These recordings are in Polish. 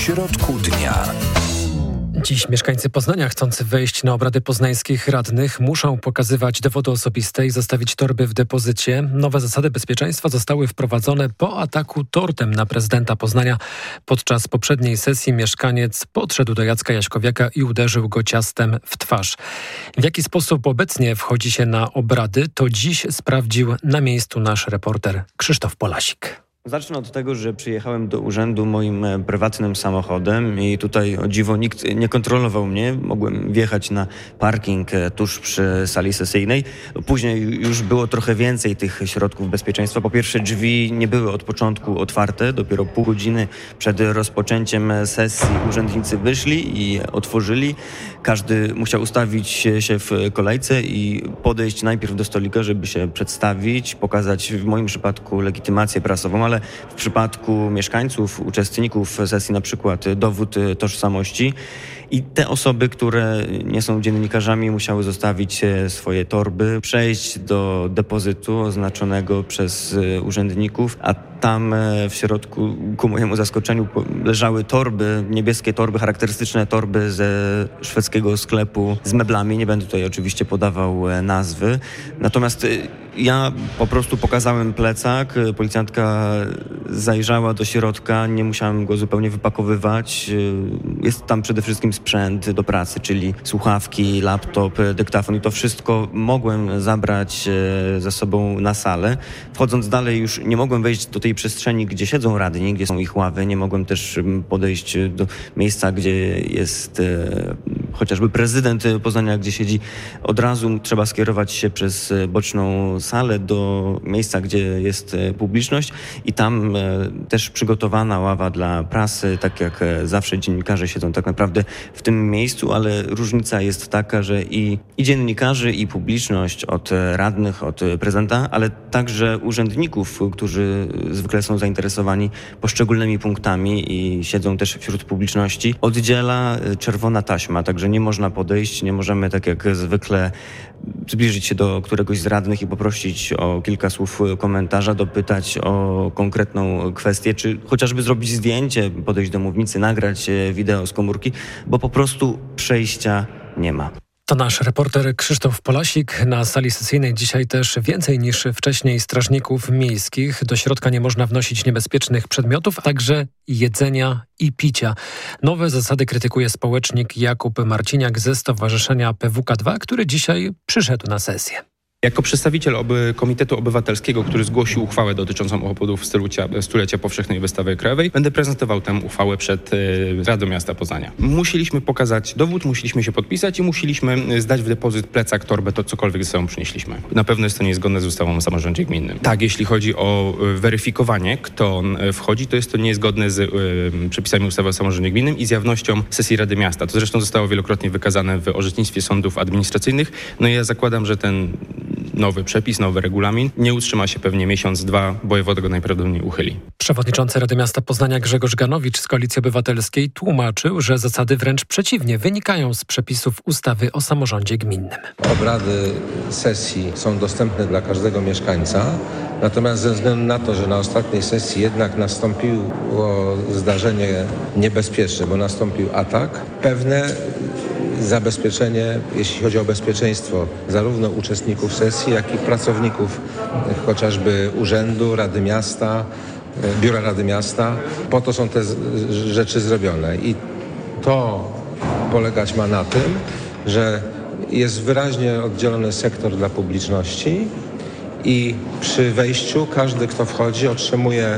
środku dnia. Dziś mieszkańcy Poznania chcący wejść na obrady poznańskich radnych muszą pokazywać dowody osobiste i zostawić torby w depozycie. Nowe zasady bezpieczeństwa zostały wprowadzone po ataku tortem na prezydenta Poznania. Podczas poprzedniej sesji mieszkaniec podszedł do Jacka Jaśkowiaka i uderzył go ciastem w twarz. W jaki sposób obecnie wchodzi się na obrady, to dziś sprawdził na miejscu nasz reporter Krzysztof Polasik. Zacznę od tego, że przyjechałem do urzędu moim prywatnym samochodem i tutaj o dziwo nikt nie kontrolował mnie. Mogłem wjechać na parking tuż przy sali sesyjnej. Później już było trochę więcej tych środków bezpieczeństwa. Po pierwsze, drzwi nie były od początku otwarte. Dopiero pół godziny przed rozpoczęciem sesji urzędnicy wyszli i otworzyli. Każdy musiał ustawić się w kolejce i podejść najpierw do stolika, żeby się przedstawić, pokazać w moim przypadku legitymację prasową, ale w przypadku mieszkańców, uczestników sesji na przykład dowód tożsamości. I te osoby, które nie są dziennikarzami, musiały zostawić swoje torby, przejść do depozytu oznaczonego przez urzędników, a tam w środku, ku mojemu zaskoczeniu, leżały torby, niebieskie torby, charakterystyczne torby ze szwedzkiego sklepu z meblami. Nie będę tutaj oczywiście podawał nazwy. Natomiast ja po prostu pokazałem plecak, policjantka zajrzała do środka, nie musiałem go zupełnie wypakowywać. Jest tam przede wszystkim sprzęt do pracy, czyli słuchawki, laptop, dyktafon i to wszystko mogłem zabrać ze sobą na salę. Wchodząc dalej już nie mogłem wejść do tej przestrzeni, gdzie siedzą radni, gdzie są ich ławy. Nie mogłem też podejść do miejsca, gdzie jest chociażby prezydent Poznania, gdzie siedzi. Od razu trzeba skierować się przez boczną salę do miejsca, gdzie jest publiczność i tam też przygotowana ława dla prasy, tak jak zawsze dziennikarze siedzą tak naprawdę w tym miejscu, ale różnica jest taka, że i dziennikarze, i publiczność od radnych, od prezydenta, ale także urzędników, którzy zwykle są zainteresowani poszczególnymi punktami i siedzą też wśród publiczności, oddziela czerwona taśma, także nie można podejść, nie możemy tak jak zwykle zbliżyć się do któregoś z radnych i poprosić o kilka słów komentarza, dopytać o konkretną kwestię, czy chociażby zrobić zdjęcie, podejść do mównicy, nagrać wideo z komórki, bo po prostu przejścia nie ma. To nasz reporter Krzysztof Polasik. Na sali sesyjnej dzisiaj też więcej niż wcześniej strażników miejskich. Do środka nie można wnosić niebezpiecznych przedmiotów, a także jedzenia i picia. Nowe zasady krytykuje społecznik Jakub Marciniak ze Stowarzyszenia PWK2, który dzisiaj przyszedł na sesję. Jako przedstawiciel Komitetu Obywatelskiego, który zgłosił uchwałę dotyczącą obchodów stulecia Powszechnej Wystawy Krajowej, będę prezentował tę uchwałę przed Radą Miasta Poznania. Musieliśmy pokazać dowód, musieliśmy się podpisać i musieliśmy zdać w depozyt plecak, torbę, to cokolwiek ze sobą przynieśliśmy. Na pewno jest to niezgodne z ustawą o samorządzie gminnym. Tak, jeśli chodzi o weryfikowanie, kto wchodzi, to jest to niezgodne z przepisami ustawy o samorządzie gminnym i z jawnością sesji Rady Miasta. To zresztą zostało wielokrotnie wykazane w orzecznictwie sądów administracyjnych. No i ja zakładam, że ten nowy przepis, nowy regulamin nie utrzyma się pewnie miesiąc, dwa, wojewoda go najprawdopodobniej uchyli. Przewodniczący Rady Miasta Poznania Grzegorz Ganowicz z Koalicji Obywatelskiej tłumaczył, że zasady wręcz przeciwnie wynikają z przepisów ustawy o samorządzie gminnym. Obrady sesji są dostępne dla każdego mieszkańca, natomiast ze względu na to, że na ostatniej sesji jednak nastąpiło zdarzenie niebezpieczne, bo nastąpił atak, pewne zabezpieczenie, jeśli chodzi o bezpieczeństwo zarówno uczestników sesji, jak i pracowników chociażby urzędu, Rady Miasta, Biura Rady Miasta. Po to są te rzeczy zrobione i to polegać ma na tym, że jest wyraźnie oddzielony sektor dla publiczności i przy wejściu każdy, kto wchodzi, otrzymuje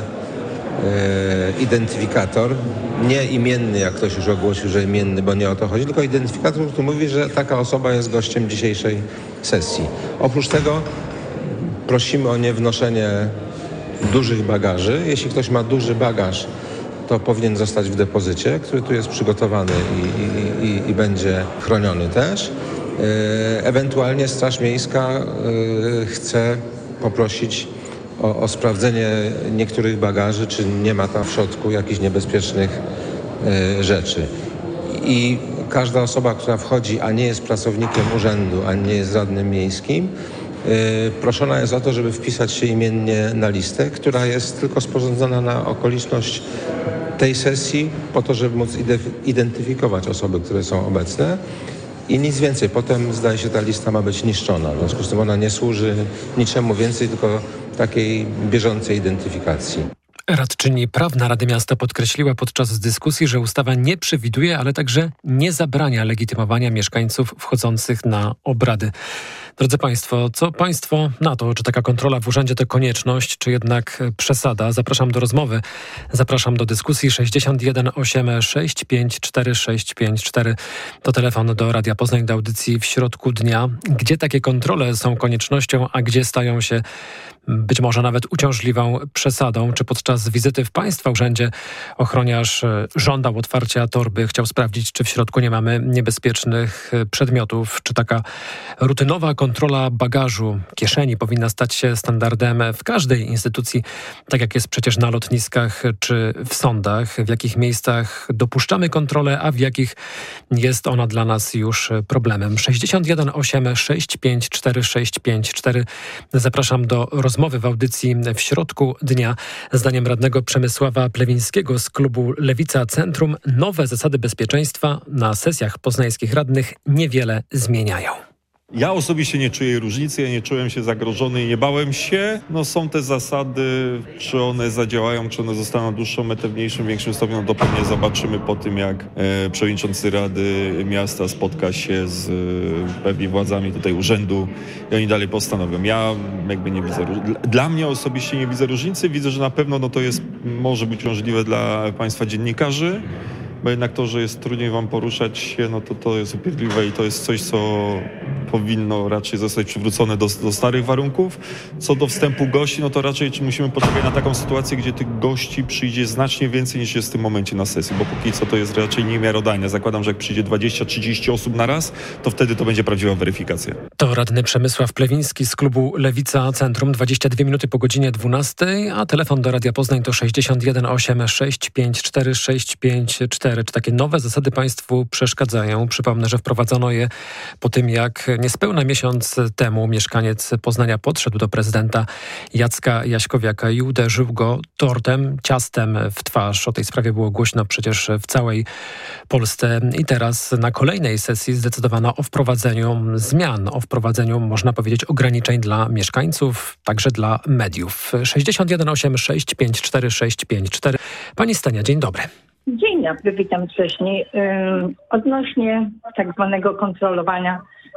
identyfikator, nie imienny, jak ktoś już ogłosił, że imienny, bo nie o to chodzi, tylko identyfikator, który mówi, że taka osoba jest gościem dzisiejszej sesji. Oprócz tego prosimy o niewnoszenie dużych bagaży. Jeśli ktoś ma duży bagaż, to powinien zostać w depozycie, który tu jest przygotowany i będzie chroniony też. Ewentualnie Straż Miejska chce poprosić o sprawdzenie niektórych bagaży, czy nie ma tam w środku jakichś niebezpiecznych rzeczy. I każda osoba, która wchodzi, a nie jest pracownikiem urzędu, a nie jest radnym miejskim, proszona jest o to, żeby wpisać się imiennie na listę, która jest tylko sporządzona na okoliczność tej sesji po to, żeby móc identyfikować osoby, które są obecne i nic więcej. Potem zdaje się ta lista ma być niszczona. W związku z tym ona nie służy niczemu więcej, tylko takiej bieżącej identyfikacji. Radczyni prawna Rady Miasta podkreśliła podczas dyskusji, że ustawa nie przewiduje, ale także nie zabrania legitymowania mieszkańców wchodzących na obrady. Drodzy Państwo, co Państwo na to? Czy taka kontrola w urzędzie to konieczność, czy jednak przesada? Zapraszam do rozmowy. Zapraszam do dyskusji. 61 86 54 654 to telefon do Radia Poznań, do audycji w środku dnia. Gdzie takie kontrole są koniecznością, a gdzie stają się być może nawet uciążliwą przesadą? Czy podczas wizyty w Państwa urzędzie ochroniarz żądał otwarcia torby, chciał sprawdzić, czy w środku nie mamy niebezpiecznych przedmiotów? Czy taka rutynowa kontrola bagażu, kieszeni powinna stać się standardem w każdej instytucji, tak jak jest przecież na lotniskach czy w sądach? W jakich miejscach dopuszczamy kontrolę, a w jakich jest ona dla nas już problemem? 61 86 54 654. Zapraszam do rozmowy w audycji w środku dnia. Zdaniem radnego Przemysława Plewińskiego z klubu Lewica Centrum nowe zasady bezpieczeństwa na sesjach poznańskich radnych niewiele zmieniają. Ja osobiście nie czuję różnicy, ja nie czułem się zagrożony i nie bałem się. Są te zasady, czy one zadziałają, czy one zostaną na dłuższą metę, w mniejszym, większym stopniu, to pewnie zobaczymy po tym, jak przewodniczący Rady Miasta spotka się z pewnie władzami tutaj urzędu i oni dalej postanowią. Ja jakby nie widzę dla mnie osobiście nie widzę różnicy. Widzę, że na pewno to jest, może być możliwe dla Państwa dziennikarzy, bo jednak to, że jest trudniej wam poruszać się, to jest upierdliwe i to jest coś, co powinno raczej zostać przywrócone do starych warunków. Co do wstępu gości, to raczej musimy poczekać na taką sytuację, gdzie tych gości przyjdzie znacznie więcej niż jest w tym momencie na sesji, bo póki co to jest raczej niemiarodajne. Zakładam, że jak przyjdzie 20-30 osób na raz, to wtedy to będzie prawdziwa weryfikacja. To radny Przemysław Plewiński z klubu Lewica Centrum. 22 minuty po godzinie 12, a telefon do Radia Poznań to 61 86 54 654. Czy takie nowe zasady Państwu przeszkadzają? Przypomnę, że wprowadzono je po tym, jak niespełna miesiąc temu mieszkaniec Poznania podszedł do prezydenta Jacka Jaśkowiaka i uderzył go tortem, ciastem w twarz. O tej sprawie było głośno przecież w całej Polsce. I teraz na kolejnej sesji zdecydowano o wprowadzeniu zmian, o wprowadzeniu, można powiedzieć, ograniczeń dla mieszkańców, także dla mediów. 61 86 54 654. Pani Stania, dzień dobry. Dzień dobry, witam wcześniej. Odnośnie tak zwanego kontrolowania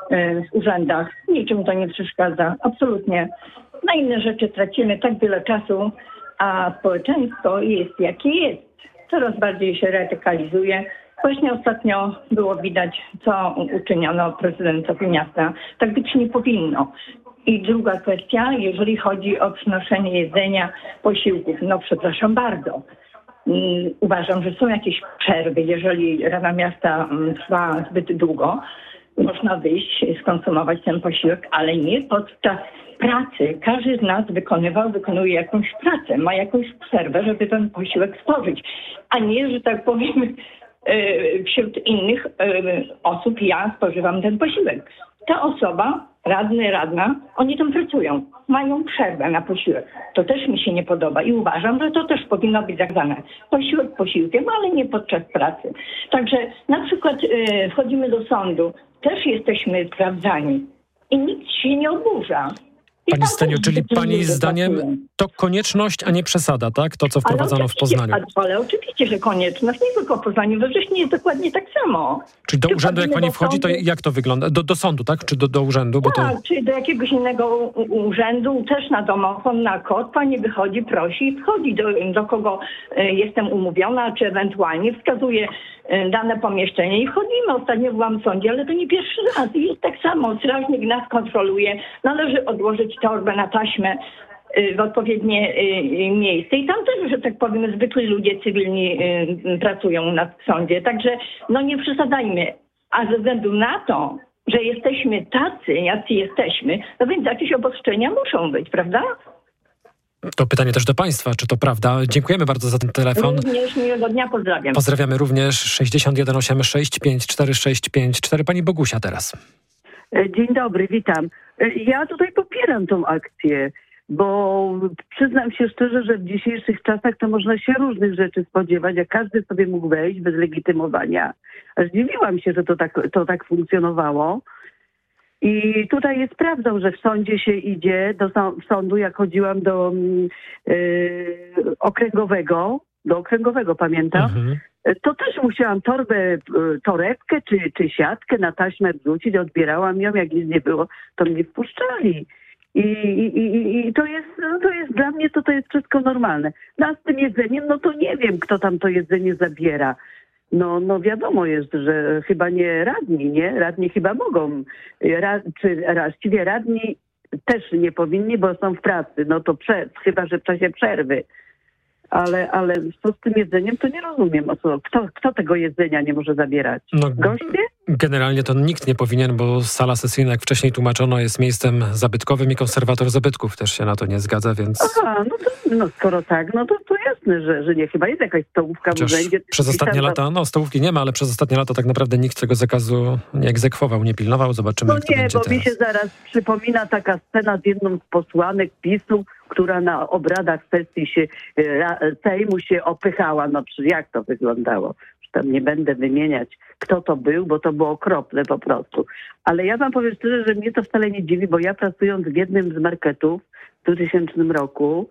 w urzędach, niczym to nie przeszkadza, absolutnie. Na inne rzeczy tracimy tak wiele czasu, a społeczeństwo jest jakie jest. Coraz bardziej się radykalizuje. Właśnie ostatnio było widać, co uczyniono prezydentowi miasta. Tak być nie powinno. I druga kwestia, jeżeli chodzi o przynoszenie jedzenia, posiłków, przepraszam bardzo. Uważam, że są jakieś przerwy, jeżeli Rada Miasta trwa zbyt długo. Można wyjść, skonsumować ten posiłek, ale nie podczas pracy. Każdy z nas wykonuje jakąś pracę, ma jakąś przerwę, żeby ten posiłek stworzyć, a nie, że tak powiem, wśród innych osób ja spożywam ten posiłek. Ta osoba, radny, radna, oni tam pracują, mają przerwę na posiłek. To też mi się nie podoba i uważam, że to też powinno być zakazane. Posiłek posiłkiem, ale nie podczas pracy. Także na przykład wchodzimy do sądu, też jesteśmy sprawdzani i nikt się nie oburza. Pani Steniu, czyli Pani zdaniem to konieczność, a nie przesada, tak? To, co wprowadzono w Poznaniu. Ale oczywiście, że konieczność, nie tylko w Poznaniu, we Wrześni jest dokładnie tak samo. Czyli do urzędu, jak Pani wchodzi, to jak to wygląda? Do sądu, tak? Czy do urzędu? Tak, czy do jakiegoś innego urzędu, też na domofon, na kod. Pani wychodzi, prosi, wchodzi do kogo jestem umówiona, czy ewentualnie wskazuje dane pomieszczenie i wchodzimy. Ostatnio byłam w sądzie, ale to nie pierwszy raz. Jest tak samo, strażnik nas kontroluje. Należy odłożyć torbę na taśmę w odpowiednie miejsce. I tam też, że tak powiem, zwykli ludzie cywilni pracują na sądzie. Także nie przesadzajmy. A ze względu na to, że jesteśmy tacy, jacy jesteśmy, więc jakieś obostrzenia muszą być, prawda? To pytanie też do Państwa, czy to prawda? Dziękujemy bardzo za ten telefon. Również miłego dnia, pozdrawiam. Pozdrawiamy również 61 86 54 654. Pani Bogusia teraz. Dzień dobry, witam. Ja tutaj popieram tą akcję. bo przyznam się szczerze, że w dzisiejszych czasach to można się różnych rzeczy spodziewać, a każdy sobie mógł wejść bez legitymowania. Zdziwiłam się, że to tak funkcjonowało. I tutaj jest prawdą, że w sądzie się idzie, do sądu, jak chodziłam do okręgowego, pamiętam, to też musiałam torebkę czy siatkę na taśmę wrzucić, odbierałam ją, jak nic nie było, to mnie wpuszczali. I to jest dla mnie to jest wszystko normalne. No a z tym jedzeniem, no to nie wiem, kto tam to jedzenie zabiera. No wiadomo jest, że chyba nie radni, nie? Radni chyba mogą. Właściwie radni też nie powinni, bo są w pracy. No to chyba, że w czasie przerwy. Ale co z tym jedzeniem, to nie rozumiem. Kto tego jedzenia nie może zabierać? Goście? Generalnie to nikt nie powinien, bo sala sesyjna, jak wcześniej tłumaczono, jest miejscem zabytkowym i konserwator zabytków też się na to nie zgadza, więc... Aha, skoro tak, no to jasne, że nie. Chyba jest jakaś stołówka w urzędzie. Przez ostatnie lata, stołówki nie ma, ale przez ostatnie lata tak naprawdę nikt tego zakazu nie egzekwował, nie pilnował. Zobaczymy, jak to będzie bo mi się zaraz przypomina taka scena z jedną z posłanek PiS-u, która na obradach sesji Sejmu się opychała. No jak to wyglądało? Tam nie będę wymieniać, kto to był, bo to było okropne po prostu. Ale ja wam powiem szczerze, że mnie to wcale nie dziwi, bo ja pracując w jednym z marketów w 2000 roku,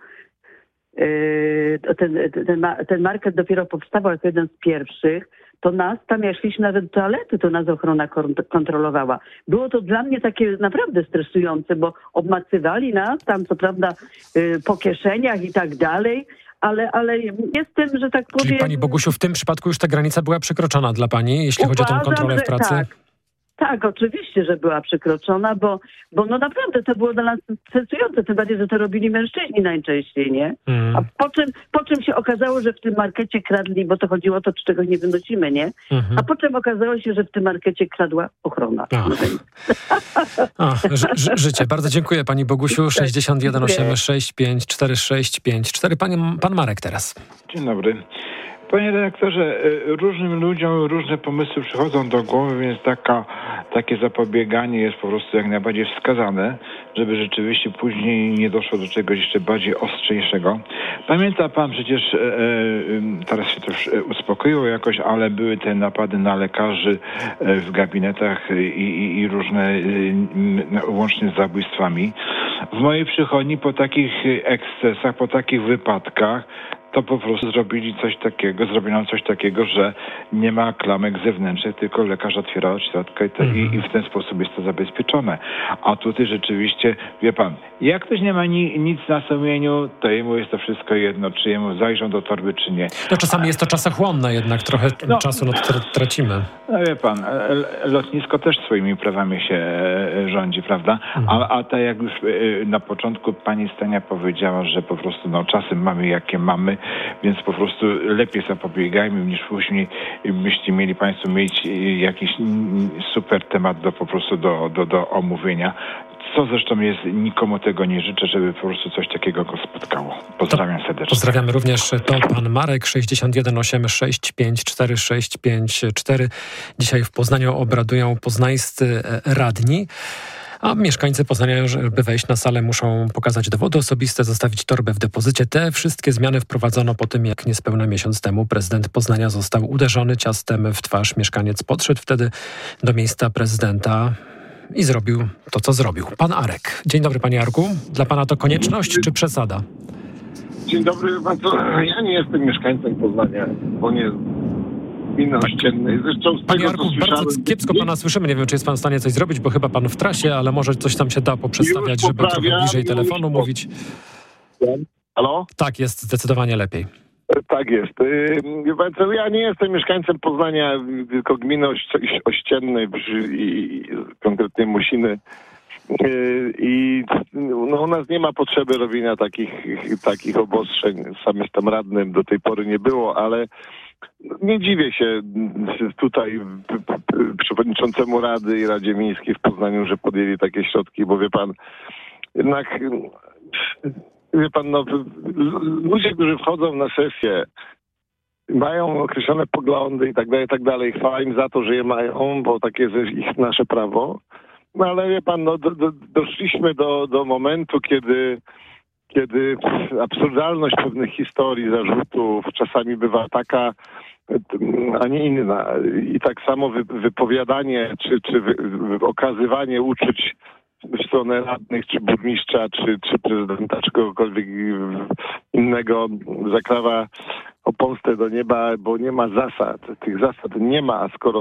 ten market dopiero powstawał jako jeden z pierwszych, to nas tam, jak szliśmy nawet do toalety, to nas ochrona kontrolowała. Było to dla mnie takie naprawdę stresujące, bo obmacywali nas tam, co prawda, po kieszeniach i tak dalej, ale jestem, że tak powiem... Czyli pani Bogusiu, w tym przypadku już ta granica była przekroczona dla pani, jeśli chodzi o tę kontrolę w pracy? Tak, oczywiście, że była przekroczona, bo no naprawdę to było dla nas stresujące, tym bardziej, że to robili mężczyźni najczęściej, nie? A po czym się okazało, że w tym markecie kradli, bo to chodziło o to, czego nie wynosimy, nie? A po czym okazało się, że w tym markecie kradła ochrona. Życie. Bardzo dziękuję pani Bogusiu. 61 865 4654. Pan Marek teraz. Dzień dobry. Panie redaktorze, różnym ludziom różne pomysły przychodzą do głowy, więc takie zapobieganie jest po prostu jak najbardziej wskazane, żeby rzeczywiście później nie doszło do czegoś jeszcze bardziej ostrzejszego. Pamięta pan przecież, teraz się to już uspokoiło jakoś, ale były te napady na lekarzy w gabinetach i różne, łącznie z zabójstwami. W mojej przychodni po takich ekscesach, po takich wypadkach, to po prostu zrobiono coś takiego, że nie ma klamek zewnętrznych, tylko lekarz otwiera środkę i w ten sposób jest to zabezpieczone. A tutaj rzeczywiście, wie pan, jak ktoś nie ma nic na sumieniu, to jemu jest to wszystko jedno, czy jemu zajrzą do torby, czy nie. No czasami jest to czasochłonne jednak, trochę czasu tracimy. No wie pan, lotnisko też swoimi prawami się rządzi, prawda? A tak jak już na początku pani Stania powiedziała, że po prostu czasem mamy jakie mamy, więc po prostu lepiej zapobiegajmy, niż później byście mieli państwo mieć jakiś super temat po prostu do omówienia. Co zresztą nikomu tego nie życzę, żeby po prostu coś takiego go spotkało. Pozdrawiam serdecznie. Pozdrawiamy również. To pan Marek, 61 865 4654. Dzisiaj w Poznaniu obradują poznańscy radni. A mieszkańcy Poznania, żeby wejść na salę, muszą pokazać dowody osobiste, zostawić torbę w depozycie. Te wszystkie zmiany wprowadzono po tym, jak niespełna miesiąc temu prezydent Poznania został uderzony ciastem w twarz. Mieszkaniec podszedł wtedy do miejsca prezydenta i zrobił to, co zrobił. Pan Arek. Dzień dobry, panie Arku. Dla pana to konieczność czy przesada? Dzień dobry. Ja nie jestem mieszkańcem Poznania, bo nie gminy ościennej. Zresztą z Panie tego, Arku, bardzo kiepsko pana słyszymy. Nie wiem, czy jest pan w stanie coś zrobić, bo chyba pan w trasie, ale może coś tam się da poprzestawiać, żeby trochę bliżej telefonu mówić. Halo? Tak, jest zdecydowanie lepiej. Tak jest. Ja nie jestem mieszkańcem Poznania, tylko gminy ościennej i konkretnie Musiny. I u nas nie ma potrzeby robienia takich obostrzeń. Sam jestem radnym, do tej pory nie było, ale nie dziwię się tutaj przewodniczącemu Rady i Radzie Miejskiej w Poznaniu, że podjęli takie środki, bo wie pan, jednak ludzie, którzy wchodzą na sesję, mają określone poglądy i tak dalej. Chwała im za to, że je mają, bo takie jest nasze prawo. No ale wie pan, doszliśmy do momentu, kiedy kiedy absurdalność pewnych historii, zarzutów czasami bywa taka, a nie inna. I tak samo wypowiadanie czy okazywanie uczuć w stronę radnych, czy burmistrza, czy prezydenta, czy kogokolwiek innego zakrawa o pomstę do nieba, bo nie ma zasad. Tych zasad nie ma, skoro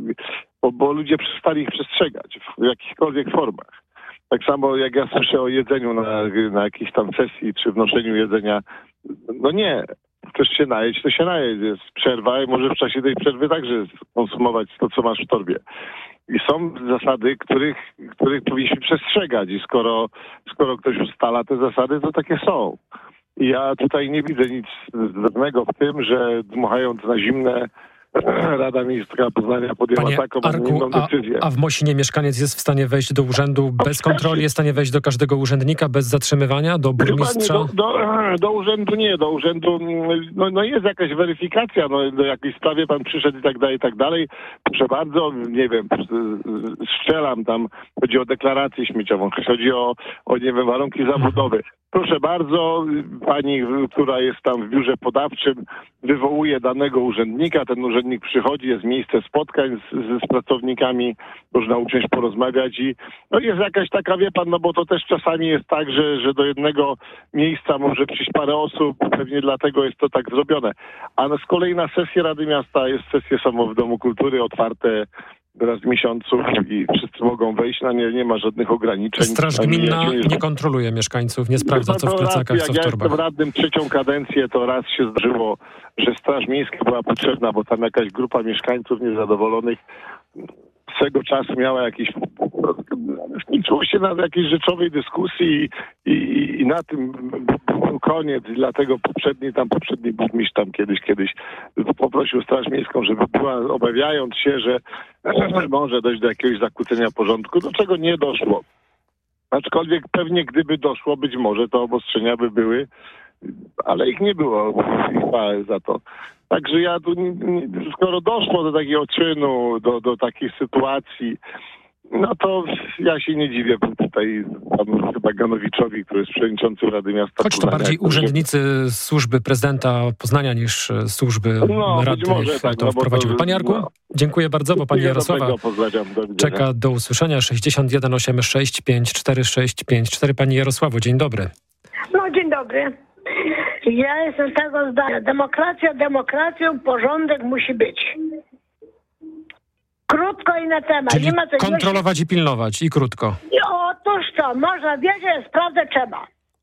bo ludzie przestali ich przestrzegać w jakichkolwiek formach. Tak samo jak ja słyszę o jedzeniu na jakiejś tam sesji, czy wnoszeniu jedzenia. No nie. Chcesz się najeść, to się najeść. Jest przerwa i może w czasie tej przerwy także konsumować to, co masz w torbie. I są zasady, których powinniśmy przestrzegać. I skoro ktoś ustala te zasady, to takie są. I ja tutaj nie widzę nic złego w tym, że dmuchając na zimne Rada Miejska Poznania podjęła taką, a nie inną decyzję. A w Mosinie mieszkaniec jest w stanie wejść do urzędu bez kontroli, jest w stanie wejść do każdego urzędnika bez zatrzymywania, do burmistrza? Do urzędu nie, do urzędu no jest jakaś weryfikacja, do jakiejś sprawie pan przyszedł i tak dalej. Proszę bardzo, nie wiem, strzelam tam, chodzi o deklarację śmieciową, chodzi o nie wiem, warunki zabudowy. Proszę bardzo, pani, która jest tam w biurze podawczym, wywołuje danego urzędnika, ten urzędnik przychodzi, jest miejsce spotkań z pracownikami, można usiąść, porozmawiać i jest jakaś taka, wie pan, bo to też czasami jest tak, że do jednego miejsca może przyjść parę osób, pewnie dlatego jest to tak zrobione. A z kolei na sesję Rady Miasta sesje są w Domu Kultury otwarte raz w miesiącu i wszyscy mogą wejść, nie ma żadnych ograniczeń. Straż gminna nie kontroluje mieszkańców, nie sprawdza, co w plecakach, co w torbach. Jak ja jestem radnym 3. kadencję, to raz się zdarzyło, że Straż Miejska była potrzebna, bo tam jakaś grupa mieszkańców niezadowolonych swego czasu miała jakieś skończyło się na jakiejś rzeczowej dyskusji i na tym był koniec. Dlatego poprzedni burmistrz tam kiedyś poprosił Straż Miejską, żeby była, obawiając się, że może dojść do jakiegoś zakłócenia porządku, do czego nie doszło. Aczkolwiek pewnie gdyby doszło, być może to obostrzenia by były, ale ich nie było. Chwała za to. Także ja tu, skoro doszło do takiego czynu, do takiej sytuacji, no to ja się nie dziwię tutaj panu chyba Ganowiczowi, który jest przewodniczącym Rady Miasta Choć to Poznania, bardziej urzędnicy służby prezydenta Poznania niż służby Rady to wprowadziły. Panie Jarku, dziękuję bardzo, bo pani Jarosława czeka do usłyszenia. 61 86 546 54. Pani Jarosławo, dzień dobry. No, dzień dobry. Ja jestem tego zdania. Demokracją, porządek musi być. Krótko i na temat. Czyli nie ma co kontrolować i pilnować. I krótko. Otóż to, można wiedzieć, sprawdzać trzeba.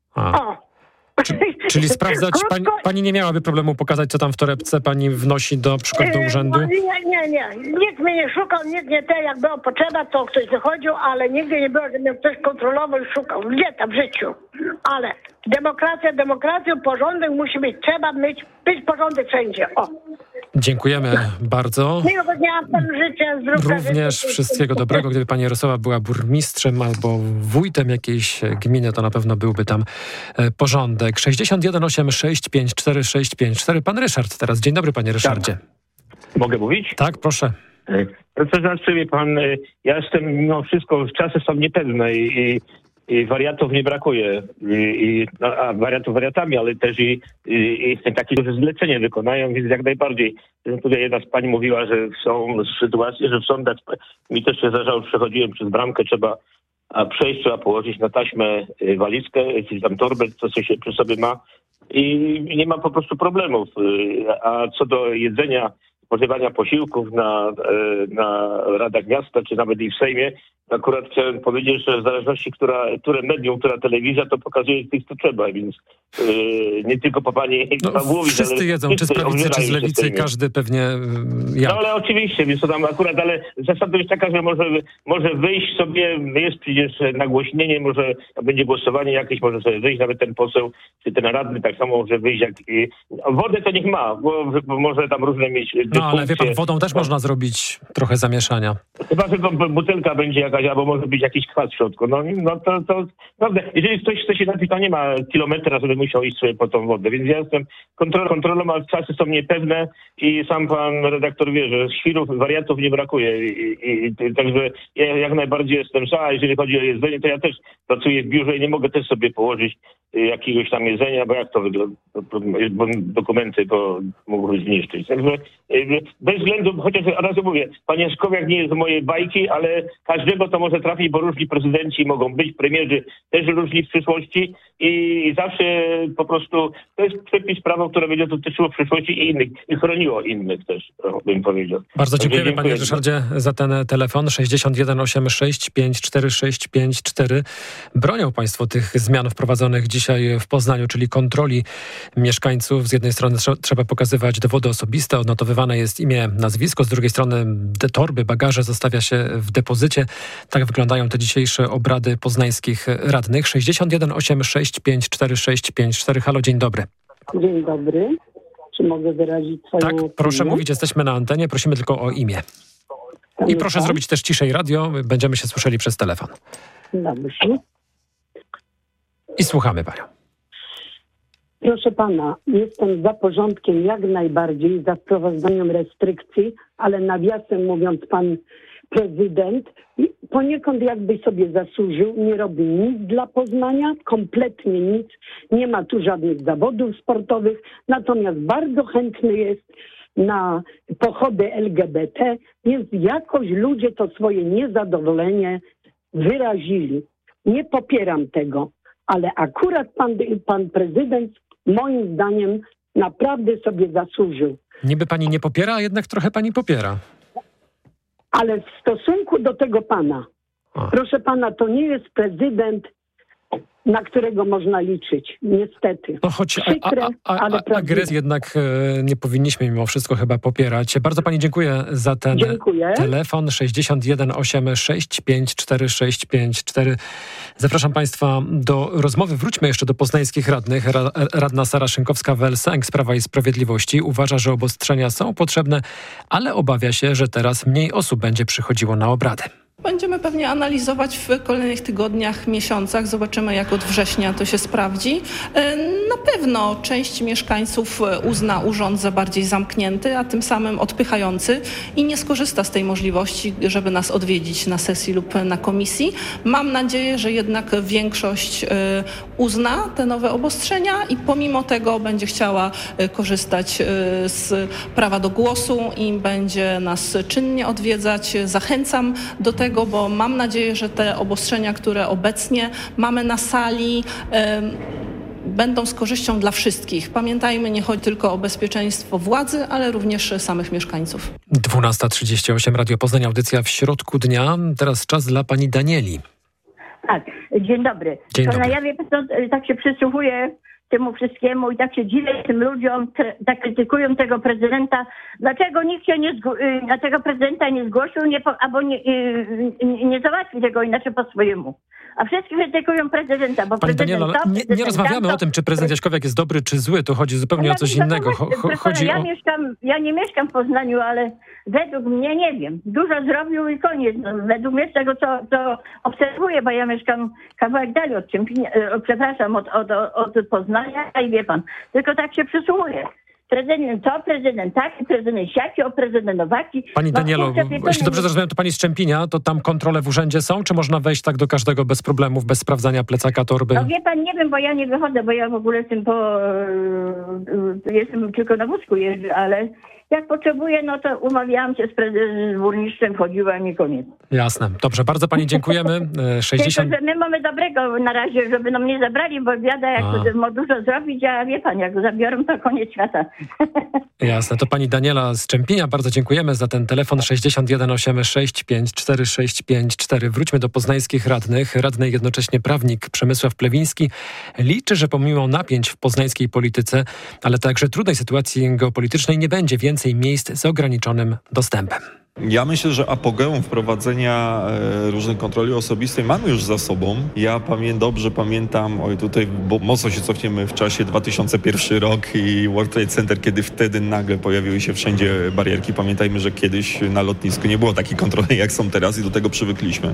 Czyli sprawdzać, pani nie miałaby problemu pokazać, co tam w torebce pani wnosi na przykład do urzędu? Nie. Nikt mnie nie szukał, nikt nie jak było potrzeba, to ktoś wychodził, ale nigdy nie było, że mnie ktoś kontrolował i szukał. Gdzie tam w życiu? Ale demokracją, porządek musi być. Trzeba być porządek wszędzie. Dziękujemy bardzo. Miłego dnia, panu życzę zdrówka. Również wszystkiego dobrego. Gdyby pani Jarosława była burmistrzem albo wójtem jakiejś gminy, to na pewno byłby tam porządek. 61 86 546 54. Pan Ryszard teraz. Dzień dobry, panie Ryszardzie. Tak. Mogę mówić? Tak, proszę. To znaczy, wie pan, ja jestem mimo wszystko, czasy są niepewne i wariatów nie brakuje. A wariatów wariatami, ale też i taki, którzy zlecenie wykonają, więc jak najbardziej. Tutaj jedna z pań mówiła, że są sytuacje, że w sądach, mi też się zdarzało, przechodziłem przez bramkę, trzeba położyć na taśmę walizkę, czy tam torbę, co się przy sobie ma i nie ma po prostu problemów. A co do jedzenia, spożywania posiłków na radach miasta, czy nawet i w Sejmie, akurat chciałem powiedzieć, że w zależności, które medium, która telewizja, to pokazuje tych, co trzeba, więc nie tylko po pani Pawłowicz, wszyscy jedzą, czy z prawicy, czy z lewicy, każdy pewnie jadł. No ale oczywiście, więc to tam akurat, ale zasada jest taka, że może wyjść sobie, jest przecież nagłośnienie, może będzie głosowanie jakieś, może sobie wyjść, nawet ten poseł, czy ten radny tak samo może wyjść, wodę to niech ma, bo może tam różne mieć... No ale wie pan, wodą też można zrobić trochę zamieszania. Chyba tylko butelka będzie jakaś, albo może być jakiś kwas w środku. No to naprawdę, jeżeli ktoś chce się napić, to nie ma kilometra, żeby musiał iść sobie po tą wodę. Więc ja jestem kontrolą, ale czasy są niepewne i sam pan redaktor wie, że świrów, wariatów nie brakuje. Także ja jak najbardziej jestem za. A jeżeli chodzi o jedzenie, to ja też pracuję w biurze i nie mogę też sobie położyć jakiegoś tam jedzenia, bo jak to wygląda? Bo dokumenty mogły zniszczyć. Także bez względu, chociaż od razu mówię, pan Jaśkowiak nie jest z mojej bajki, ale każdego to może trafić, bo różni prezydenci mogą być, premierzy też różni w przyszłości i zawsze po prostu to jest przepis prawa, które będzie dotyczyło przyszłości i innych, i chroniło innych też, bym powiedział. Bardzo dziękujemy panie Ryszardzie za ten telefon 6186 546 54. Bronią państwo tych zmian wprowadzonych dzisiaj w Poznaniu, czyli kontroli mieszkańców. Z jednej strony trzeba pokazywać dowody osobiste, odnotowywane jest imię, nazwisko, z drugiej strony torby, bagaże zostawia się w depozycie. Tak wyglądają te dzisiejsze obrady poznańskich radnych. 6186 546 54. Halo, dzień dobry. Dzień dobry. Czy mogę wyrazić swoją Tak, opinię? proszę mówić, jesteśmy na antenie, prosimy tylko o imię. I proszę zrobić też ciszej radio, będziemy się słyszeli przez telefon. Dobrze. I słuchamy panią. Proszę pana, jestem za porządkiem jak najbardziej, za wprowadzaniem restrykcji, ale nawiasem mówiąc, pan prezydent poniekąd jakby sobie zasłużył, nie robi nic dla Poznania, kompletnie nic, nie ma tu żadnych zawodów sportowych, natomiast bardzo chętny jest na pochody LGBT, więc jakoś ludzie to swoje niezadowolenie wyrazili. Nie popieram tego, ale akurat pan prezydent moim zdaniem naprawdę sobie zasłużył. Niby pani nie popiera, a jednak trochę pani popiera. Ale w stosunku do tego pana, proszę pana, to nie jest prezydent, na którego można liczyć, niestety. No choć Przykre, ale agresję jednak nie powinniśmy mimo wszystko chyba popierać. Bardzo pani dziękuję za ten telefon 6186 546 54. Zapraszam państwa do rozmowy. Wróćmy jeszcze do poznańskich radnych. Radna Sara Szynkowska-Welsenk z Prawa i Sprawiedliwości uważa, że obostrzenia są potrzebne, ale obawia się, że teraz mniej osób będzie przychodziło na obrady. Będziemy pewnie analizować w kolejnych tygodniach, miesiącach. Zobaczymy, jak od września to się sprawdzi. Na pewno część mieszkańców uzna urząd za bardziej zamknięty, a tym samym odpychający i nie skorzysta z tej możliwości, żeby nas odwiedzić na sesji lub na komisji. Mam nadzieję, że jednak większość uzna te nowe obostrzenia i pomimo tego będzie chciała korzystać z prawa do głosu i będzie nas czynnie odwiedzać. Zachęcam do tego, bo mam nadzieję, że te obostrzenia, które obecnie mamy na sali, będą z korzyścią dla wszystkich. Pamiętajmy, nie chodzi tylko o bezpieczeństwo władzy, ale również samych mieszkańców. 12:38, Radio Poznań, audycja w środku dnia. Teraz czas dla pani Danieli. Tak, dzień dobry. Dzień dobry. Ja wiem, tak się przysłuchuję temu wszystkiemu i tak się dziwię tym ludziom, tak krytykują tego prezydenta. Dlaczego nikt się na tego prezydenta nie zgłosił, albo nie załatwi tego inaczej po swojemu? A wszyscy krytykują prezydenta, bo Pani Daniela, nie rozmawiamy o tym, czy prezydent Jaśkowiak jest dobry, czy zły. Tu chodzi zupełnie o coś innego. Ja nie mieszkam w Poznaniu, ale według mnie, nie wiem, dużo zrobił i koniec. No, według mnie z tego, co obserwuję, bo ja mieszkam kawałek dalej od Czempinia, od Poznania i wie pan, tylko tak się przysłuchuję. Prezydent to, prezydent taki, prezydent siaki, prezydent owaki. Pani Danielo, jeśli dobrze zrozumiałem, to pani z Czempinia, to tam kontrole w urzędzie są, czy można wejść tak do każdego bez problemów, bez sprawdzania plecaka, torby? No wie pan, nie wiem, bo ja nie wychodzę, bo ja w ogóle jestem tylko na wózku jeżdżę, ale jak potrzebuję, no to umawiałam się z burmistrzem, chodziłam i koniec. Jasne. Dobrze, bardzo pani dziękujemy. 60... Tylko, że my mamy dobrego na razie, żeby nam nie zabrali, bo biada, jak ma dużo zrobić, a wie pan, jak zabiorą, to koniec świata. Jasne. To pani Daniela z Czempinia. Bardzo dziękujemy za ten telefon 6186 546 54. Wróćmy do poznańskich radnych. Radny jednocześnie prawnik Przemysław Plewiński liczy, że pomimo napięć w poznańskiej polityce, ale także trudnej sytuacji geopolitycznej nie będzie więcej miejsc z ograniczonym dostępem. Ja myślę, że apogeum wprowadzenia różnych kontroli osobistej mamy już za sobą. Ja dobrze pamiętam, bo mocno się cofniemy w czasie 2001 rok i World Trade Center, kiedy wtedy nagle pojawiły się wszędzie barierki. Pamiętajmy, że kiedyś na lotnisku nie było takiej kontroli, jak są teraz i do tego przywykliśmy.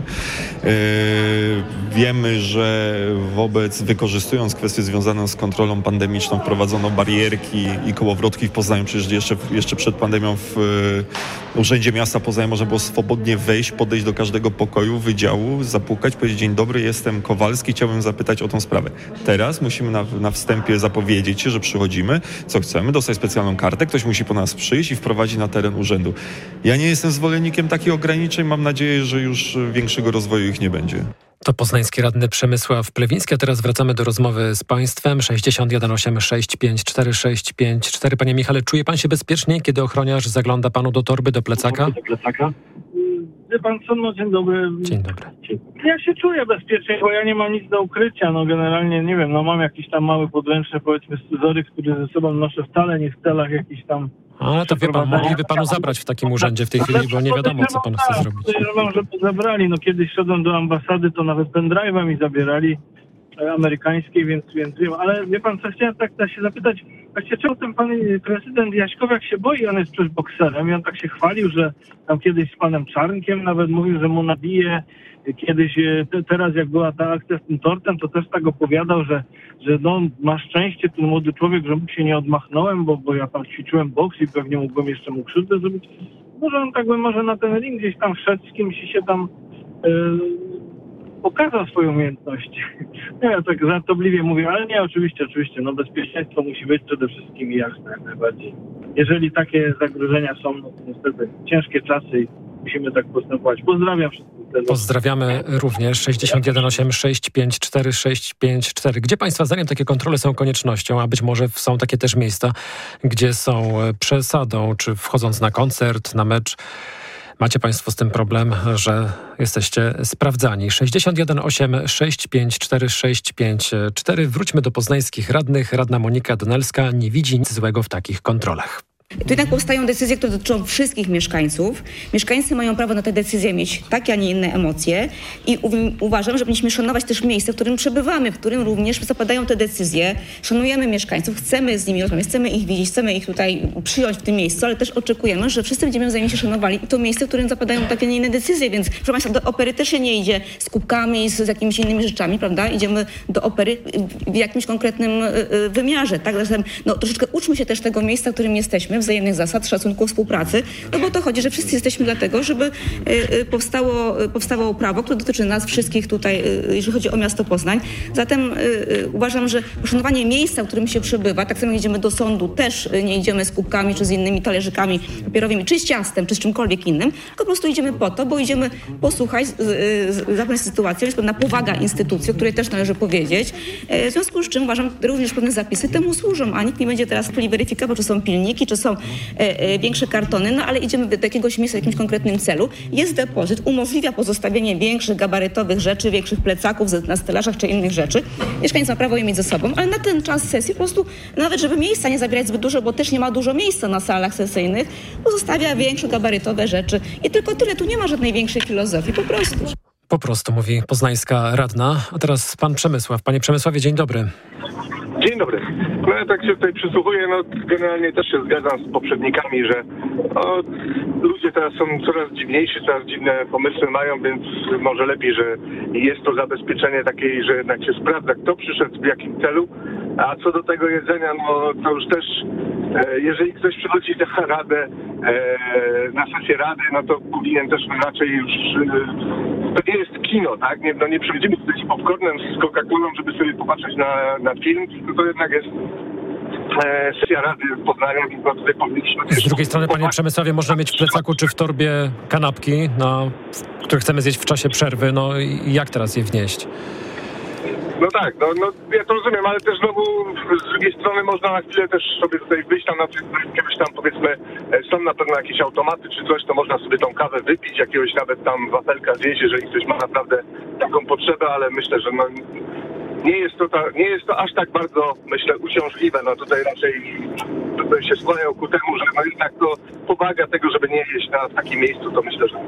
Wiemy, że wykorzystując kwestie związane z kontrolą pandemiczną, wprowadzono barierki i kołowrotki w Poznaniu. Przecież jeszcze przed pandemią w Urzędzie Miasta Poznań można było swobodnie wejść, podejść do każdego pokoju, wydziału, zapukać, powiedzieć: dzień dobry, jestem Kowalski, chciałbym zapytać o tą sprawę. Teraz musimy na wstępie zapowiedzieć się, że przychodzimy, co chcemy, dostać specjalną kartę, ktoś musi po nas przyjść i wprowadzić na teren urzędu. Ja nie jestem zwolennikiem takich ograniczeń, mam nadzieję, że już większego rozwoju ich nie będzie. To poznański radny Przemysław Plewiński, a teraz wracamy do rozmowy z państwem. 61 865 4654. Panie Michale, czuje pan się bezpieczniej, kiedy ochroniarz zagląda panu do torby, do plecaka? Wie pan co, no dzień dobry. Dzień dobry. Ja się czuję bezpiecznie, bo ja nie mam nic do ukrycia, generalnie nie wiem, mam jakiś tam mały podręczny, powiedzmy, scyzoryk, który ze sobą noszę wcale nie w celach jakichś tam... Ale to wie pan, mogliby panu zabrać w takim urzędzie w tej chwili, bo nie wiadomo, co pan chce zrobić. Podejrzewam, że zabrali, kiedyś szedłem do ambasady, to nawet pendrive'a mi zabierali, amerykańskiej, więc wiem, ale wie pan co, chciałem tak się zapytać, właściwie czemu ten pan prezydent Jaśkowiak się boi, on jest przecież bokserem i on tak się chwalił, że tam kiedyś z panem Czarnkiem nawet mówił, że mu nabije, kiedyś, teraz jak była ta akcja z tym tortem, to też tak opowiadał, że ma szczęście ten młody człowiek, że mu się nie odmachnąłem, bo ja tam ćwiczyłem boks i pewnie mógłbym jeszcze mu krzywdę zrobić. Może on tak by na ten ring gdzieś tam wszedł z kimś i się tam pokazał swoje umiejętności. Ja tak żartobliwie mówię, ale nie, oczywiście, bezpieczeństwo musi być przede wszystkim jasne, jak najbardziej. Jeżeli takie zagrożenia są, no to niestety ciężkie czasy i musimy tak postępować. Pozdrawiam wszystkich. Pozdrawiamy również. 61 865 4654. Gdzie państwa zdaniem takie kontrole są koniecznością, a być może są takie też miejsca, gdzie są przesadą, czy wchodząc na koncert, na mecz, macie państwo z tym problem, że jesteście sprawdzani. 61 865 4654. Wróćmy do poznańskich radnych. Radna Monika Donelska nie widzi nic złego w takich kontrolach. Tu jednak powstają decyzje, które dotyczą wszystkich mieszkańców. Mieszkańcy mają prawo na te decyzje mieć takie, a nie inne emocje i uważam, że powinniśmy szanować też miejsce, w którym przebywamy, w którym również zapadają te decyzje. Szanujemy mieszkańców, chcemy z nimi rozmawiać, chcemy ich widzieć, chcemy ich tutaj przyjąć w tym miejscu, ale też oczekujemy, że wszyscy będziemy wzajemnie się szanowali i to miejsce, w którym zapadają takie, a nie inne decyzje, więc proszę państwa, do opery też się nie idzie z kubkami, z jakimiś innymi rzeczami, prawda? Idziemy do opery w jakimś konkretnym wymiarze, tak? Zatem, troszeczkę uczmy się też tego miejsca, w którym jesteśmy, wzajemnych zasad, szacunku, współpracy, bo o to chodzi, że wszyscy jesteśmy dlatego, żeby powstało prawo, które dotyczy nas wszystkich tutaj, jeżeli chodzi o miasto Poznań. Zatem uważam, że poszanowanie miejsca, w którym się przebywa, tak samo jak idziemy do sądu, też nie idziemy z kubkami, czy z innymi talerzykami papierowymi, czy z ciastem, czy z czymkolwiek innym, tylko po prostu idziemy po to, bo idziemy posłuchać, zapoznać sytuację, jest pewna powaga instytucji, o której też należy powiedzieć. W związku z czym uważam, również pewne zapisy temu służą, a nikt nie będzie teraz weryfikował, czy są pilniki, czy są większe kartony, ale idziemy do jakiegoś miejsca w jakimś konkretnym celu. Jest depozyt, umożliwia pozostawienie większych gabarytowych rzeczy, większych plecaków na stelażach czy innych rzeczy. Mieszkańcy ma prawo je mieć ze sobą, ale na ten czas sesji po prostu, nawet żeby miejsca nie zabierać zbyt dużo, bo też nie ma dużo miejsca na salach sesyjnych, pozostawia większe gabarytowe rzeczy. I tylko tyle, tu nie ma żadnej większej filozofii, po prostu. Po prostu, mówi poznańska radna. A teraz pan Przemysław. Panie Przemysławie, dzień dobry. Dzień dobry. Ja tak się tutaj przysłuchuję, generalnie też się zgadzam z poprzednikami, że ludzie teraz są coraz dziwniejsi, coraz dziwne pomysły mają, więc może lepiej, że jest to zabezpieczenie takie, że jednak się sprawdza, kto przyszedł, w jakim celu. A co do tego jedzenia, to już też, jeżeli ktoś przychodzi na radę, na sesję rady, to powinien też raczej już, to nie jest kino, tak? Nie przychodzimy tutaj z popcornem, z Coca-Colą, żeby sobie popatrzeć na film, to jednak jest sesja rady w Poznaniu, więc tutaj powinniśmy... Z drugiej strony, panie Przemysławie, można mieć w plecaku czy w torbie kanapki, które chcemy zjeść w czasie przerwy, jak teraz je wnieść? No tak, ja to rozumiem, ale też znowu z drugiej strony można na chwilę też sobie tutaj wyjść tam na jakiegoś tam, powiedzmy, są na pewno jakieś automaty czy coś, to można sobie tą kawę wypić, jakiegoś nawet tam wafelka zjeść, jeżeli ktoś ma naprawdę taką potrzebę, ale myślę, że nie jest to aż tak bardzo, myślę, uciążliwe. No tutaj raczej się skłaniał ku temu, że no jednak to powaga tego, żeby nie jeść w takim miejscu, to myślę, że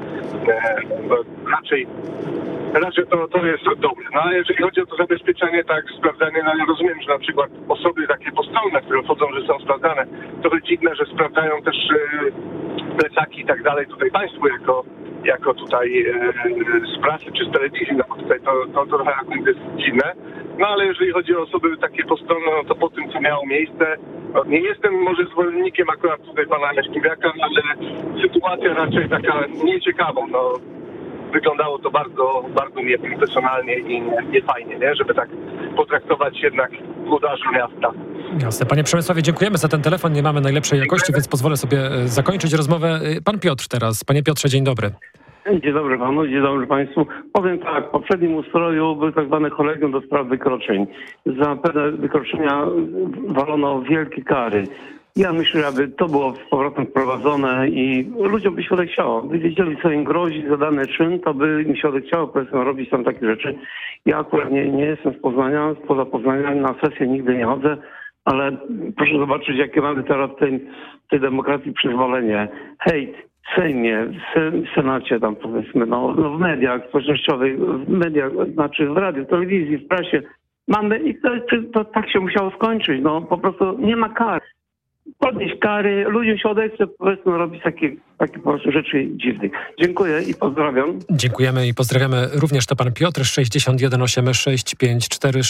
raczej to jest dobre. No ale jeżeli chodzi o to zabezpieczenie, tak, sprawdzanie, no ja rozumiem, że na przykład osoby takie postronne, które wchodzą, że są sprawdzane, trochę dziwne, że sprawdzają też plecaki i tak dalej tutaj państwu jako tutaj z prasy czy z telewizji, no bo tutaj to trochę jest dziwne. No ale jeżeli chodzi o osoby takie postronne, no to po tym, co miało miejsce, no, nie jestem może zwolennikiem akurat tutaj pana Jaśkowiaka, ale sytuacja raczej taka nieciekawa, no. Wyglądało to bardzo, bardzo nieprofesjonalnie i niefajnie, nie? Żeby tak potraktować jednak włodarzy miasta. Jasne. Panie Przemysławie, dziękujemy za ten telefon. Nie mamy najlepszej jakości, więc pozwolę sobie zakończyć rozmowę. Pan Piotr teraz. Panie Piotrze, dzień dobry. Dzień dobry panu, dzień dobry państwu. Powiem tak, w poprzednim ustroju był tak zwany kolegium do spraw wykroczeń. Za pewne wykroczenia walono wielkie kary. Ja myślę, aby to było z powrotem wprowadzone i ludziom by się odechciało. By wiedzieli, co im grozi za dany czyn, to by im się odechciało, powiedzmy, robić tam takie rzeczy. Ja akurat nie jestem z Poznania, spoza Poznania, na sesję nigdy nie chodzę, ale proszę zobaczyć, jakie mamy teraz w tej demokracji przyzwolenie. Hejt w Sejmie, w Senacie tam powiedzmy, no w mediach społecznościowych, w mediach, znaczy w radiu, w telewizji, w prasie. Mamy i to tak się musiało skończyć. No po prostu nie ma kar. Podnieść kary, ludziom się odechce, powiedzmy, robić takie po prostu rzeczy dziwnych. Dziękuję i pozdrawiam. Dziękujemy i pozdrawiamy również to pan Piotr, 61 865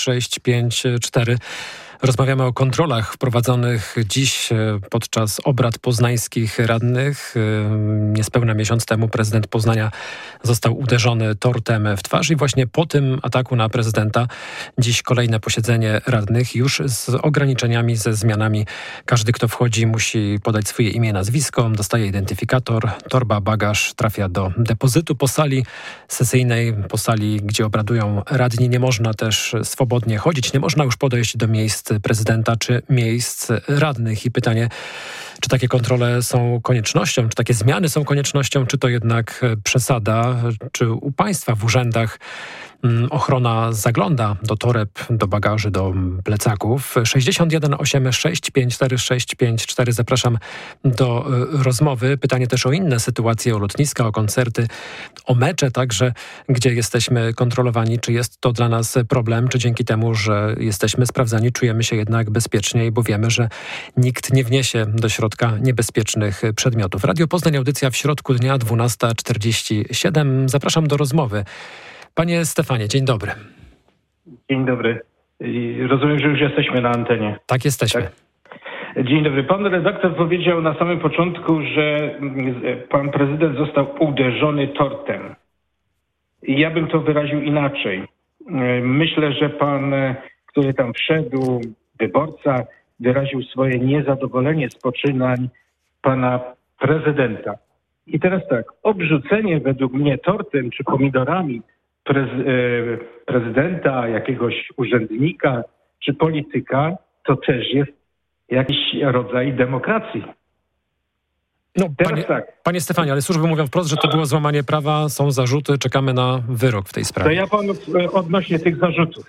4654. Rozmawiamy o kontrolach wprowadzonych dziś podczas obrad poznańskich radnych. Niespełna miesiąc temu prezydent Poznania został uderzony tortem w twarz i właśnie po tym ataku na prezydenta dziś kolejne posiedzenie radnych już z ograniczeniami, ze zmianami. Każdy, kto wchodzi, musi podać swoje imię, nazwisko, dostaje identyfikator, torba, bagaż trafia do depozytu po sali sesyjnej, po sali, gdzie obradują radni. Nie można też swobodnie chodzić, nie można już podejść do miejsc prezydenta czy miejsc radnych. I pytanie, czy takie kontrole są koniecznością, czy takie zmiany są koniecznością, czy to jednak przesada, czy u państwa w urzędach ochrona zagląda do toreb, do bagaży, do plecaków. 61 865 4654. Zapraszam do rozmowy. Pytanie też o inne sytuacje, o lotniska, o koncerty, o mecze także, gdzie jesteśmy kontrolowani. Czy jest to dla nas problem, czy dzięki temu, że jesteśmy sprawdzani, czujemy się jednak bezpieczniej, bo wiemy, że nikt nie wniesie do środka niebezpiecznych przedmiotów. Radio Poznań, audycja w środku dnia, 12:47. Zapraszam do rozmowy. Panie Stefanie, dzień dobry. Dzień dobry. Rozumiem, że już jesteśmy na antenie. Tak, jesteśmy. Tak? Dzień dobry. Pan redaktor powiedział na samym początku, że pan prezydent został uderzony tortem. Ja bym to wyraził inaczej. Myślę, że pan, który tam wszedł, wyborca, wyraził swoje niezadowolenie z poczynań pana prezydenta. I teraz tak, obrzucenie według mnie tortem czy pomidorami prezydenta, jakiegoś urzędnika czy polityka, to też jest jakiś rodzaj demokracji. No, panie Stefanie, ale służby mówią wprost, że to było złamanie prawa, są zarzuty, czekamy na wyrok w tej sprawie. To ja panu odnośnie tych zarzutów.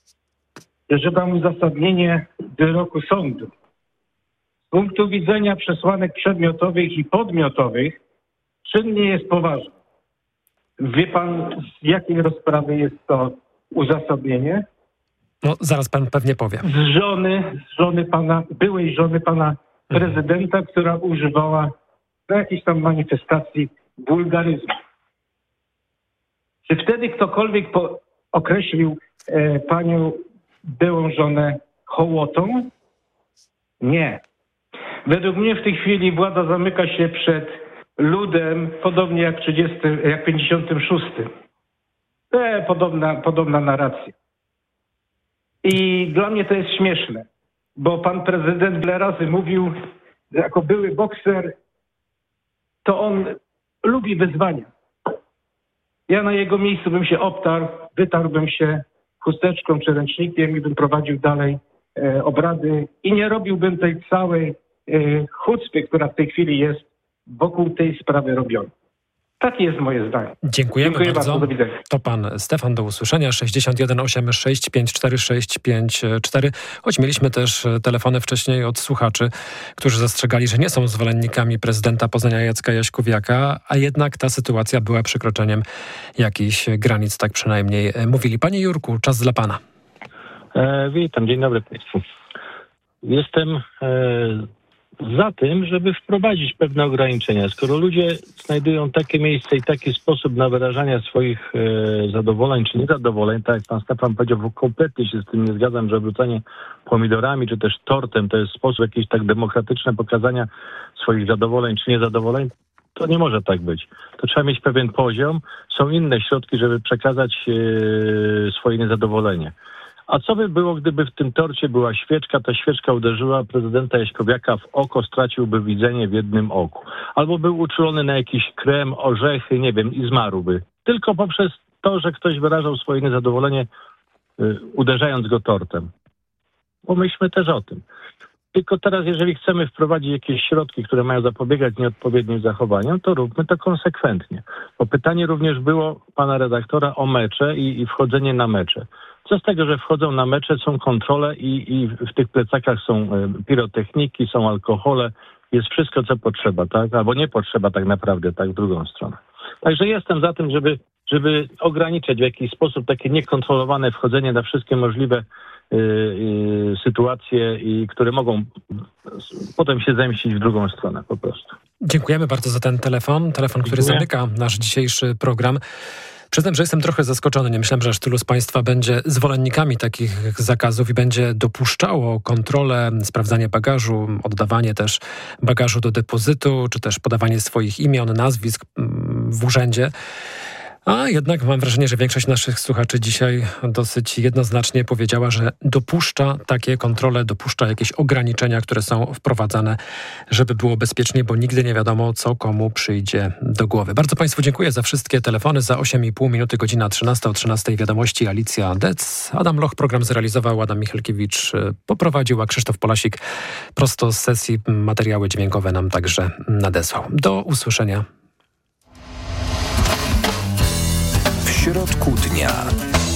Że dam uzasadnienie wyroku sądu. Z punktu widzenia przesłanek przedmiotowych i podmiotowych czyn nie jest poważny. Wie pan, z jakiej rozprawy jest to uzasadnienie? No, zaraz pan pewnie powie. Z żony pana, byłej żony pana prezydenta, która używała do jakiejś tam manifestacji wulgaryzmu. Czy wtedy ktokolwiek określił panią byłą żonę hołotą? Nie. Według mnie w tej chwili władza zamyka się przed ludem, podobnie jak 56. Podobna narracja. I dla mnie to jest śmieszne, bo pan prezydent wiele razy mówił, że jako były bokser, to on lubi wyzwania. Ja na jego miejscu bym się obtarł, wytarłbym się chusteczką czy ręcznikiem i bym prowadził dalej obrady i nie robiłbym tej całej chucpy, która w tej chwili jest wokół tej sprawy robiona. Takie jest moje zdanie. Dziękuję bardzo. Do widzenia. To pan Stefan, do usłyszenia. 61 86 546 54. Choć mieliśmy też telefony wcześniej od słuchaczy, którzy zastrzegali, że nie są zwolennikami prezydenta Poznania Jacka Jaśkowiaka, a jednak ta sytuacja była przekroczeniem jakichś granic, tak przynajmniej mówili. Panie Jurku, czas dla pana. Witam, dzień dobry Państwu. Jestem za tym, żeby wprowadzić pewne ograniczenia. Skoro ludzie znajdują takie miejsce i taki sposób na wyrażanie swoich zadowoleń czy niezadowoleń, tak jak pan Stefan powiedział, kompletnie się z tym nie zgadzam, że obrzucanie pomidorami czy też tortem to jest sposób jakieś tak demokratyczne pokazania swoich zadowoleń czy niezadowoleń, to nie może tak być. To trzeba mieć pewien poziom. Są inne środki, żeby przekazać swoje niezadowolenie. A co by było, gdyby w tym torcie była świeczka, ta świeczka uderzyła prezydenta Jaśkowiaka w oko, straciłby widzenie w jednym oku. Albo był uczulony na jakiś krem, orzechy, nie wiem, i zmarłby. Tylko poprzez to, że ktoś wyrażał swoje niezadowolenie, uderzając go tortem. Pomyślmy też o tym. Tylko teraz, jeżeli chcemy wprowadzić jakieś środki, które mają zapobiegać nieodpowiednim zachowaniom, to róbmy to konsekwentnie. Bo pytanie również było pana redaktora o mecze i wchodzenie na mecze. Co z tego, że wchodzą na mecze, są kontrole i w tych plecakach są pirotechniki, są alkohole, jest wszystko, co potrzeba, tak? Albo nie potrzeba tak naprawdę, tak w drugą stronę. Także jestem za tym, żeby ograniczać w jakiś sposób takie niekontrolowane wchodzenie na wszystkie możliwe sytuacje, które mogą potem się zemścić w drugą stronę po prostu. Dziękujemy bardzo za ten telefon, który zamyka nasz dzisiejszy program. Przyznam, że jestem trochę zaskoczony. Nie myślałem, że aż tylu z Państwa będzie zwolennikami takich zakazów i będzie dopuszczało kontrolę, sprawdzanie bagażu, oddawanie też bagażu do depozytu, czy też podawanie swoich imion, nazwisk w urzędzie. A jednak mam wrażenie, że większość naszych słuchaczy dzisiaj dosyć jednoznacznie powiedziała, że dopuszcza takie kontrole, dopuszcza jakieś ograniczenia, które są wprowadzane, żeby było bezpiecznie, bo nigdy nie wiadomo, co komu przyjdzie do głowy. Bardzo Państwu dziękuję za wszystkie telefony. Za 8,5 minuty, godzina 13. O 13 wiadomości Alicja Dec. Adam Loch program zrealizował, Adam Michalkiewicz poprowadził, a Krzysztof Polasik prosto z sesji materiały dźwiękowe nam także nadesłał. Do usłyszenia. W środku dnia.